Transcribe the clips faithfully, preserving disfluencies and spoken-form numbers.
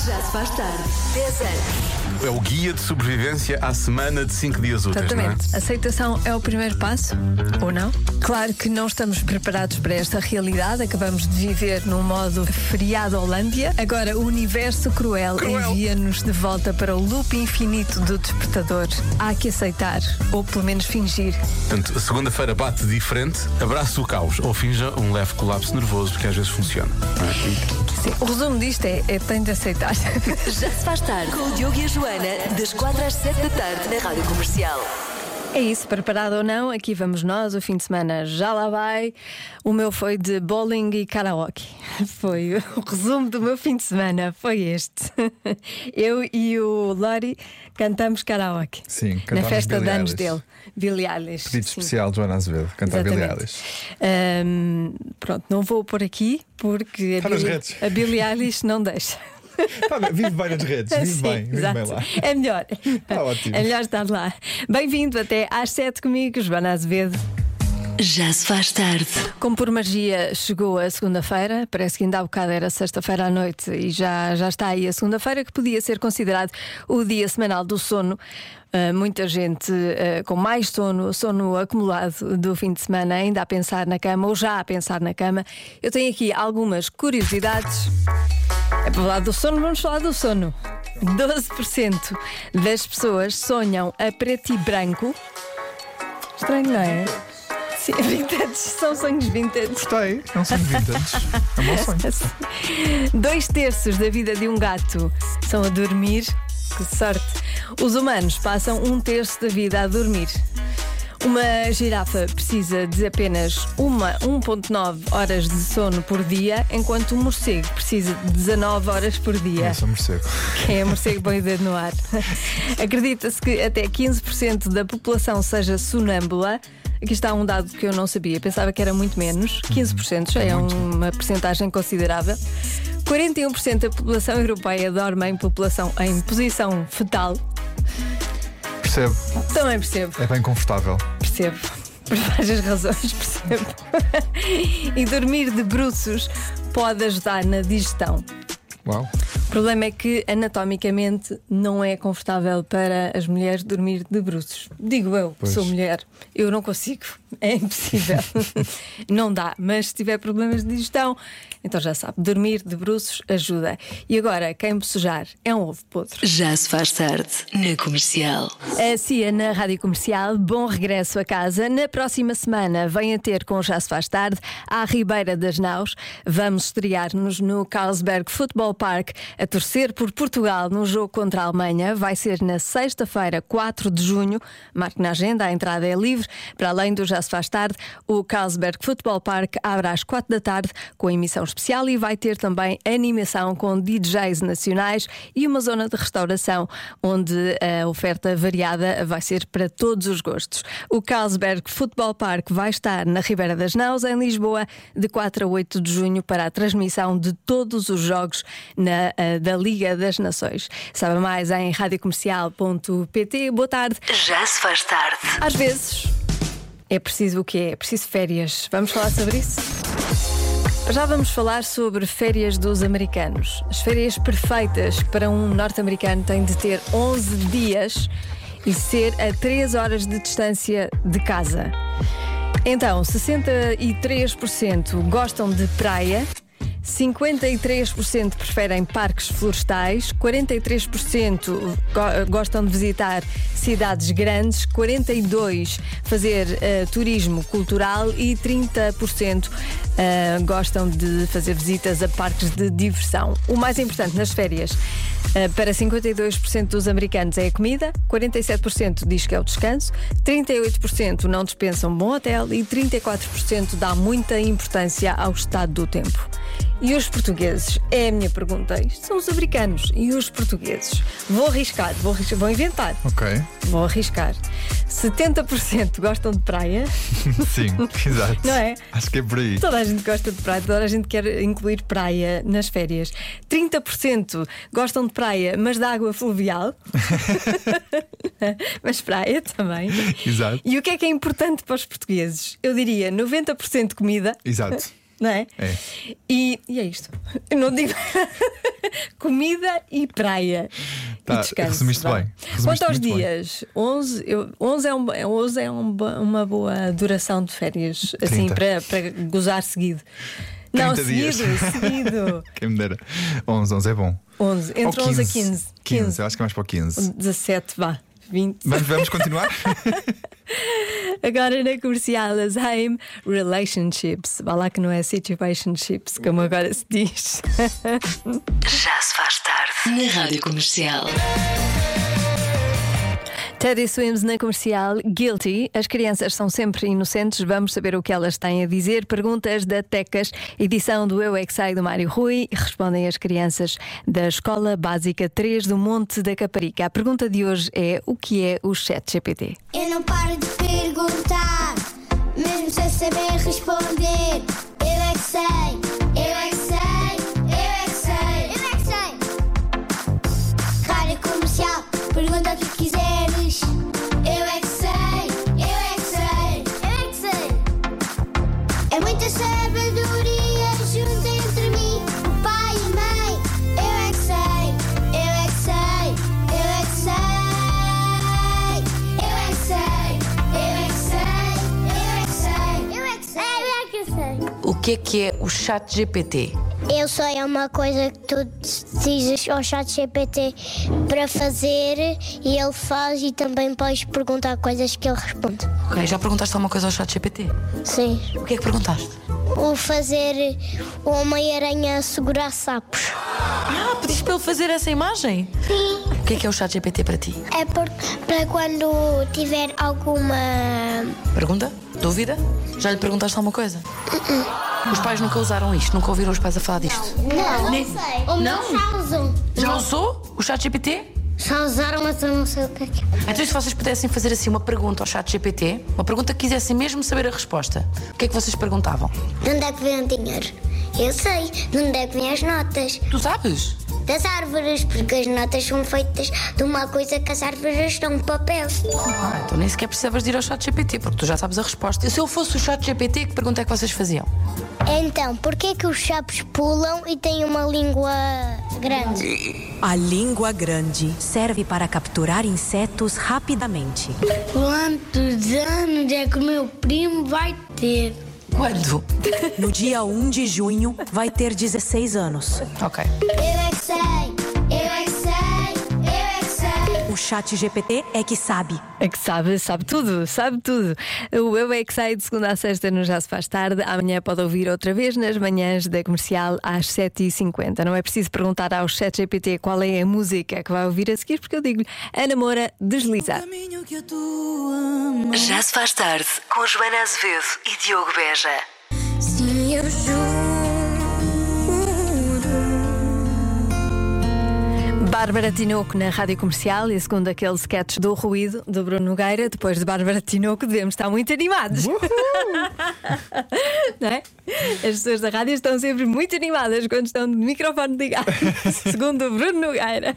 Já se faz tarde. dez anos. É o guia de sobrevivência à semana de cinco dias úteis, Exatamente. não é? Aceitação é o primeiro passo, ou não? Claro que não estamos preparados para esta realidade. Acabamos de viver num modo feriado Holândia. Agora o universo cruel, Cruel. envia-nos de volta para o loop infinito do despertador. Há que aceitar, ou pelo menos fingir. Portanto, a segunda-feira bate diferente, abraça o caos ou finja um leve colapso nervoso, porque às vezes funciona. Não é? Sim, o resumo disto é, é tem de aceitar. Já se faz tarde com o Diogo e a Joana, das quatro às sete da tarde na Rádio Comercial. É isso, preparado ou não, aqui vamos nós, o fim de semana já lá vai. O meu foi de bowling e karaoke. Foi o resumo do meu fim de semana, foi este. Eu e o Lori cantamos karaoke. Sim, na cantamos festa de Billie anos Eilish. dele. Billie Eilish. Pedido sim. especial de Joana Azevedo, cantar Billie Exatamente. Eilish. Ahm, pronto, não vou por aqui porque a, Está nas Billie, redes. a Billie Eilish não deixa. Tá bem, vive bem nas redes, vive Sim, bem, vive exato. bem lá. É melhor. Tá ótimo. É melhor estar lá. Bem-vindo até às sete comigo, Joana Azevedo. Já se faz tarde. Como por magia chegou a segunda-feira, parece que ainda há bocado era sexta-feira à noite e já, já está aí a segunda-feira, que podia ser considerado o dia semanal do sono. Uh, muita gente uh, com mais sono, sono acumulado do fim de semana, ainda a pensar na cama ou já a pensar na cama. Eu tenho aqui algumas curiosidades. É para falar do sono, vamos falar do sono. doze por cento das pessoas sonham a preto e branco. Estranho, não é? Sim, vintage, são sonhos vintage. Gostei, é um sonho vintage. É um bom sonho. Dois terços da vida de um gato são a dormir. Que sorte! Os humanos passam um terço da vida a dormir. Uma girafa precisa de apenas uma, um vírgula nove horas de sono por dia, enquanto um morcego precisa de dezanove horas por dia. Eu sou morcego. Quem é morcego põe o dedo no ar. Acredita-se que até quinze por cento da população seja sonâmbula. Aqui está um dado que eu não sabia, pensava que era muito menos. quinze por cento já é uma percentagem considerável. quarenta e um por cento da população europeia dorme em, população, em posição fetal. Percebo, Também percebo, é bem confortável. percebo. Por várias razões, percebo. E dormir de bruços pode ajudar na digestão. Uau. O problema é que anatomicamente não é confortável para as mulheres dormir de bruços. Digo eu, que Pois. sou mulher, eu não consigo, é impossível. Não dá, mas se tiver problemas de digestão, então já sabe, dormir de bruços ajuda. E agora, quem bocejar é um ovo podre. Já se faz tarde na Comercial. A Cia na Rádio Comercial, bom regresso a casa. Na próxima semana venha ter com Já se faz tarde à Ribeira das Naus. Vamos estrear-nos no Carlsberg Football Park a torcer por Portugal no jogo contra a Alemanha. Vai ser na sexta-feira, quatro de junho. Marque na agenda, a entrada é livre. Para além do Já se faz tarde, o Carlsberg Football Park abre às quatro da tarde com emissão especial e vai ter também animação com D Js nacionais e uma zona de restauração onde a oferta variada vai ser para todos os gostos. O Carlsberg Football Park vai estar na Ribeira das Naus, em Lisboa, de quatro a oito de junho para a transmissão de todos os jogos na, uh, da Liga das Nações. Sabe mais em radiocomercial ponto pt. Boa tarde. Já se faz tarde. Às vezes é preciso o quê? É preciso férias. Vamos falar sobre isso? Já vamos falar sobre férias dos americanos. As férias perfeitas para um norte-americano têm de ter onze dias e ser a três horas de distância de casa. Então, sessenta e três por cento gostam de praia, cinquenta e três por cento preferem parques florestais, quarenta e três por cento go- gostam de visitar cidades grandes, quarenta e dois por cento fazer uh, turismo cultural e trinta por cento uh, gostam de fazer visitas a parques de diversão. O mais importante nas férias uh, para cinquenta e dois por cento dos americanos é a comida, quarenta e sete por cento diz que é o descanso, trinta e oito por cento não dispensam um bom hotel e trinta e quatro por cento dá muita importância ao estado do tempo. E os portugueses? É a minha pergunta. Isto são os americanos. E os portugueses? Vou arriscar, vou, arriscar, vou inventar. Ok. Vou arriscar. setenta por cento gostam de praia. Sim, exato. Não é? Acho que é por aí. Toda a gente gosta de praia, toda a gente quer incluir praia nas férias. trinta por cento gostam de praia, mas de água fluvial. Mas praia também. Exato. E o que é que é importante para os portugueses? Eu diria noventa por cento comida. Exato. Não é? É. E, e é isto. Eu não digo. comida e praia. Tá, e descanso. resumiste vá. bem. Resumiste Quanto aos muito bem. dias, onze, eu, onze é, um, onze é um, uma boa duração de férias, assim, trinta. para, para gozar seguido. Não, trinta seguido, dias. seguido. Quem me dera. onze, onze é bom. onze, entre Ou onze a quinze. quinze, eu acho que é mais para o quinze. dezassete, vá, vinte. Vamos, vamos continuar? Agora na comercial, as Haim Relationships. Vá lá que não é situationships, como agora se diz. Já se faz tarde na Rádio Comercial. Teddy Swims na comercial, Guilty. As crianças são sempre inocentes. Vamos saber o que elas têm a dizer. Perguntas da Tecas, edição do Eu é que Sei do Mário Rui. Respondem as crianças da Escola Básica três do Monte da Caparica. A pergunta de hoje é: o que é o Chat G P T? Eu não paro de perguntar, mesmo sem saber responder. Eu é que sei, eu é que sei, eu é que sei, eu é que sei. Rádio Comercial, pergunta o que quiseres. Eu é que sei, eu é que sei, eu é que sei. É muita sabedoria junto entre mim, o pai e a mãe. Eu é que sei, eu é que sei, eu é que sei. Eu é que sei, eu é que sei, eu é que sei, eu é que sei, eu é que sei. O que é que é o Chat G P T? Eu sei, é uma coisa que tu dizes ao Chat G P T para fazer e ele faz, e também podes perguntar coisas que ele responde. Ok, já perguntaste alguma coisa ao Chat G P T? Sim. O que é que perguntaste? O fazer o Homem-Aranha segurar sapos. Ah, pediste para ele fazer essa imagem? Sim. O que é que é o Chat G P T para ti? É por, para quando tiver alguma... Pergunta? Dúvida? Já lhe perguntaste alguma coisa? Os pais nunca usaram isto? Nunca ouviram os pais a falar disto? Não, não sei. Ou não já usam. Já usou o Chat G P T? Já usaram, mas eu não sei o que é que é. Então, se vocês pudessem fazer assim uma pergunta ao Chat G P T, uma pergunta que quisessem mesmo saber a resposta, o que é que vocês perguntavam? De onde é que vem o dinheiro? Eu sei. De onde é que vêm as notas? Tu sabes? Das árvores, porque as notas são feitas de uma coisa que as árvores dão, papel. Ah, então nem sequer precisavas de ir ao Chat G P T, porque tu já sabes a resposta. E se eu fosse o Chat G P T, que pergunta é que vocês faziam? Então, porquê que os sapos pulam e têm uma língua grande? A língua grande serve para capturar insetos rapidamente. Quantos anos é que o meu primo vai ter? Quando? No dia um de junho, vai ter dezesseis anos. Ok. Eu é que sei, eu é que sei, eu é que sei. O Chat G P T é que sabe. É que sabe, sabe tudo, sabe tudo. O Eu é que Sei de segunda a sexta no Já se faz tarde. Amanhã pode ouvir outra vez nas manhãs da comercial às sete e cinquenta. Não é preciso perguntar ao Chat G P T qual é a música que vai ouvir a seguir, porque eu digo-lhe: Ana Moura, desliza. Já se faz tarde com Joana Azevedo e Diogo Beja. Sim, eu juro. Bárbara Tinoco na Rádio Comercial, e segundo aquele sketch do ruído do Bruno Nogueira, depois de Bárbara Tinoco devemos estar muito animados. Não é? As pessoas da rádio estão sempre muito animadas quando estão de microfone ligado, segundo o Bruno Nogueira.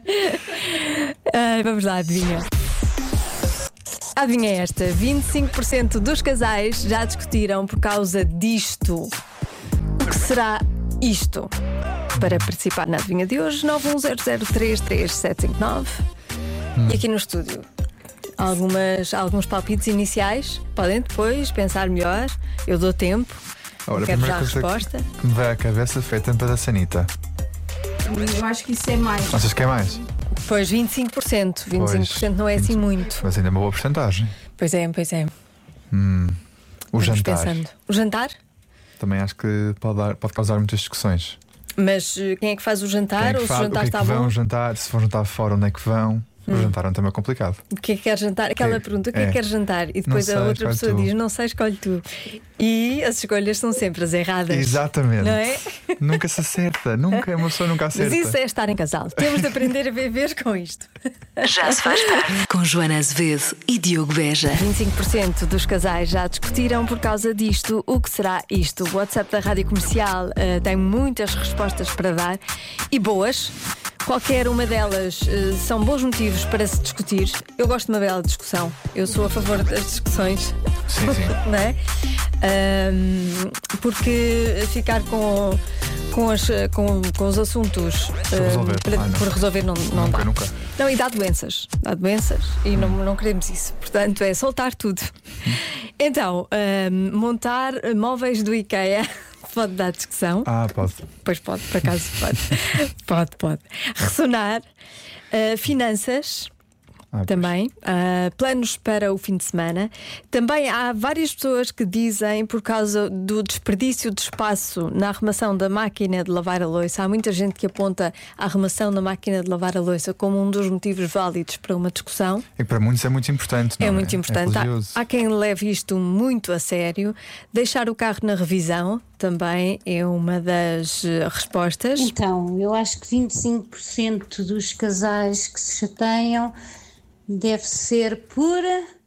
Ai, vamos lá, adivinha. Adivinha esta: vinte e cinco por cento dos casais já discutiram por causa disto. O que será isto? Para participar na adivinha de hoje, nove um zero zero três três sete cinco nove. Hum. E aqui no estúdio, algumas, alguns palpites iniciais. Podem depois pensar melhor. Eu dou tempo. Ora, a quero já primeira a coisa resposta. que, que me vai à cabeça foi a tampa da sanita. Eu acho que isso é mais. Achas que é mais? Pois, vinte e cinco por cento. vinte e cinco por cento não é assim muito. Mas ainda é uma boa porcentagem. Pois é, pois é. Hum. O Vamos jantar. pensando. O jantar? Também acho que pode, dar, pode causar muitas discussões. Mas uh, quem é que faz o jantar? Quem é que Ou se faz, o jantar o que é está que vão bom? jantar? Se for jantar fora, onde é que vão? O Hum. jantar é um tema complicado. O que é que quer jantar? Aquela É, pergunta: o que é que é. quer jantar? E depois Não a sei, outra escolhe pessoa tu. diz: não sei, escolhe tu. E as escolhas são sempre as erradas. Exatamente. Não é? Nunca se acerta. Nunca, uma pessoa nunca Mas acerta. isso é estar em casal. Temos de aprender a viver com isto. Já se faz tarde com Joana Azevedo e Diogo Beja. vinte e cinco por cento dos casais já discutiram por causa disto. O que será isto? O WhatsApp da Rádio Comercial uh, tem muitas respostas para dar e boas. qualquer uma delas uh, são bons motivos para se discutir. Eu gosto de uma bela discussão. Eu sou a favor das discussões. Sim, sim. Não é? Um, porque ficar com, com, as, com, com os assuntos Por resolver. uh, para, Ai, não. por resolver não, não Nunca, dá. nunca. Não, e dá doenças. Dá doenças e não, não queremos isso. Portanto, é soltar tudo. Então, um, montar móveis do IKEA pode dar discussão. Ah, pode. Pois pode, por acaso pode. Pode, pode. Ressonar. Uh, finanças. Ah, Também, uh, planos para o fim de semana. Também há várias pessoas que dizem, por causa do desperdício de espaço na arrumação da máquina de lavar a louça, há muita gente que aponta a arrumação da máquina de lavar a louça como um dos motivos válidos para uma discussão. E para muitos é muito importante. Não É muito importante. É há, religioso. há quem leve isto muito a sério. Deixar o carro na revisão também é uma das uh, respostas. Então, eu acho que vinte e cinco por cento dos casais que se chateiam deve ser por,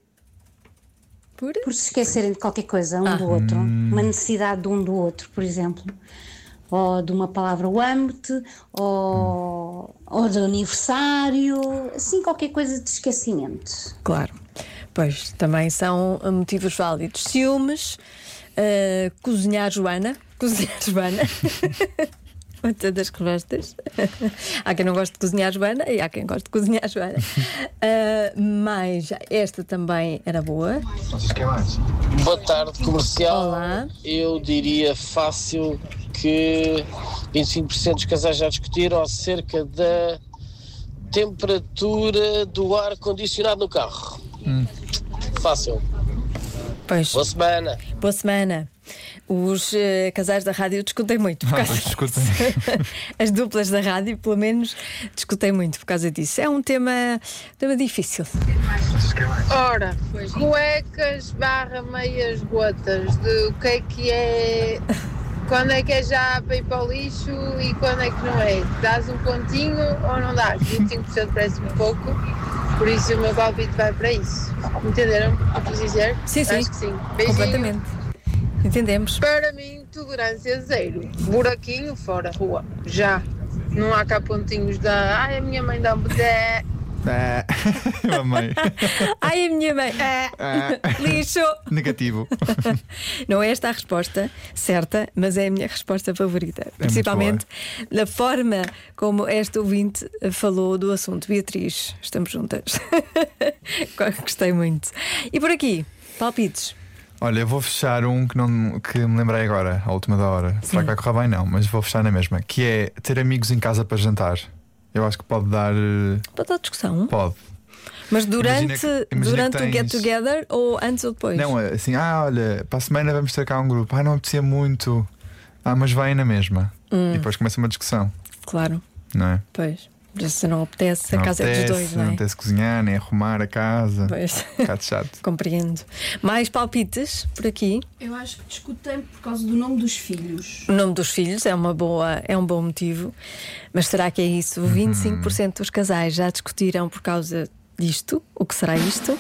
Por? por se esquecerem de qualquer coisa um Ah. do outro. Uma necessidade de um do outro, por exemplo. Ou de uma palavra o amo-te, ou, ou de aniversário, assim qualquer coisa de esquecimento. Claro. Pois, também são uh, motivos válidos. Ciúmes, uh, cozinhar Joana. Cozinhar Joana. Muitas das respostas. Há quem não goste de cozinhar Joana e há quem goste de cozinhar Joana. Uh, mas esta também era boa. Boa tarde, comercial. Olá. Eu diria fácil que vinte e cinco por cento dos casais já discutiram acerca da temperatura do ar condicionado no carro. Hum. Fácil. Pois. Boa semana. Boa semana. Os uh, casais da rádio discutem muito por Ah, causa pois discutem. As duplas da rádio, pelo menos, discutem muito por causa disso. É um tema, tema difícil. Ora, cuecas barra meias gotas, de o que é que é, quando é que é já para ir para o lixo e quando é que não é? Dás um pontinho ou não dás? vinte e cinco por cento parece-me pouco, por isso o meu palpite vai para isso. Entenderam o que eu quis dizer? Sim, sim. Acho que sim. Beijinho. Completamente. Entendemos. Para mim, tolerância zero. Buraquinho fora, rua. Já. Não há cá pontinhos da. Ai, a minha mãe dá um bedé. Ah, eu amei. Ai, a minha mãe. Ah, Ah. lixo. Negativo. Não é esta a resposta certa, mas é a minha resposta favorita. muito Principalmente da forma como esta ouvinte falou do assunto. Beatriz, estamos juntas. Gostei muito. E por aqui, palpites. Olha, eu vou fechar um que, não, que me lembrei agora, à última da hora. Será que vai correr bem? Não, mas vou fechar na mesma. Que é ter amigos em casa para jantar. Eu acho que pode dar. eh, Pode dar discussão. Pode. Mas durante, Imagina que- imagina durante que o get tens- together ou antes ou depois? Não, é assim, ah, olha, para a semana vamos ter cá um grupo. Ah, não apetecia muito. Ah, mas vai na mesma. Hum. E depois começa uma discussão, Claro, não é? pois. Se não apetece, a não casa apetece, é dos dois, não é? não apetece cozinhar, nem arrumar a casa. Pois. Um bocado chato. Compreendo. Mais palpites por aqui. Eu acho que discutem por causa do nome dos filhos. O nome dos filhos é, uma boa, é um bom motivo. Mas será que é isso? vinte e cinco por cento dos casais já discutiram por causa disto. O que será isto?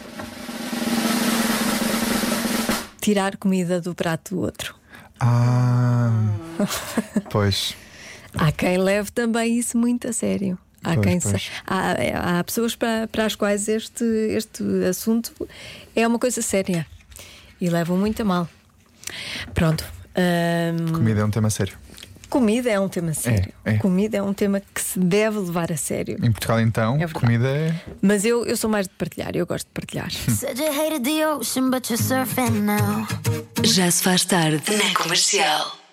Tirar comida do prato do outro. Ah, pois. Há quem leve também isso muito a sério. Há, Pois, quem pois. se- há, há pessoas para, para as quais este, este assunto é uma coisa séria e levam muito a mal. Pronto. hum, Comida é um tema sério. comida é um tema sério. é. Comida é um tema que se deve levar a sério. Em Portugal, então, É verdade. comida é. Mas eu, eu sou mais de partilhar, eu gosto de partilhar. Said you hated the ocean, but you're surfing now. Já se faz tarde na Comercial.